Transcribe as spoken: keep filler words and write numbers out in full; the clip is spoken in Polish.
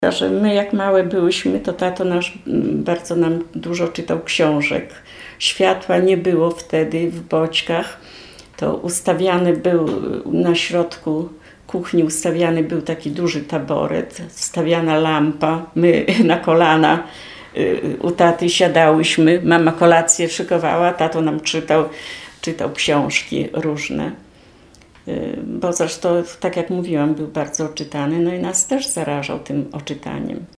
Że my jak małe byłyśmy, to tato nasz bardzo nam dużo czytał książek. Światła nie było wtedy w Boćkach. To ustawiany był na środku kuchni, ustawiany był taki duży taboret, wstawiana lampa. My na kolana u taty siadałyśmy. Mama kolację szykowała, tato nam czytał, czytał książki różne. Bo zresztą, tak jak mówiłam, był bardzo oczytany, no i nas też zarażał tym oczytaniem.